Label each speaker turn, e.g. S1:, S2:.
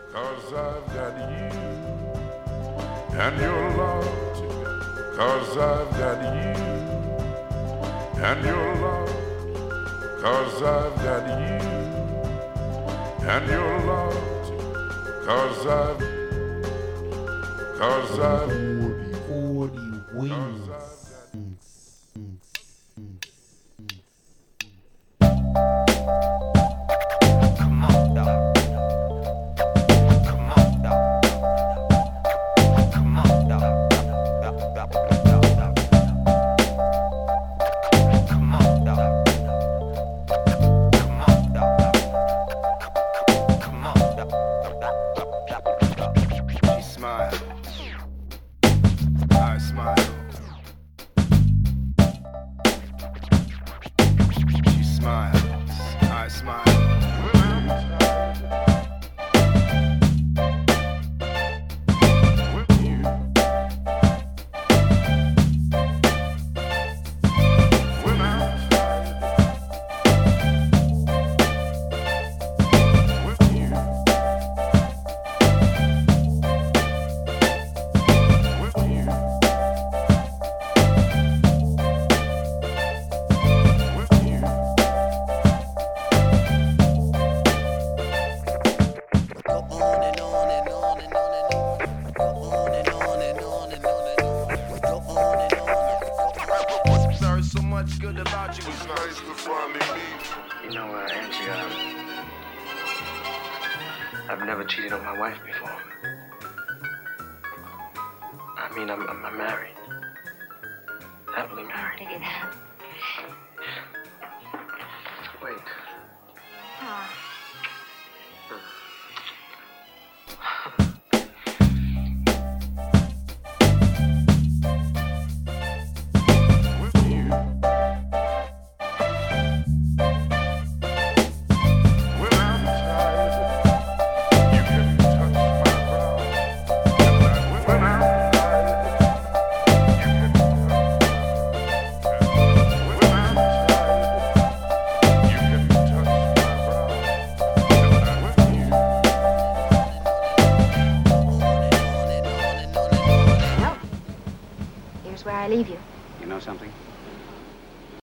S1: 'cause I've got you and your love too. 'Cause I've got you and your love. 'Cause I've got you and your love too. 'Cause I've
S2: 40 wings.
S1: Good about you was nice before I made me.
S3: You know, Angie, I've never cheated on my wife before. I mean, I'm married. Happily married. Wait.
S4: Here's where I leave you.
S5: You know something?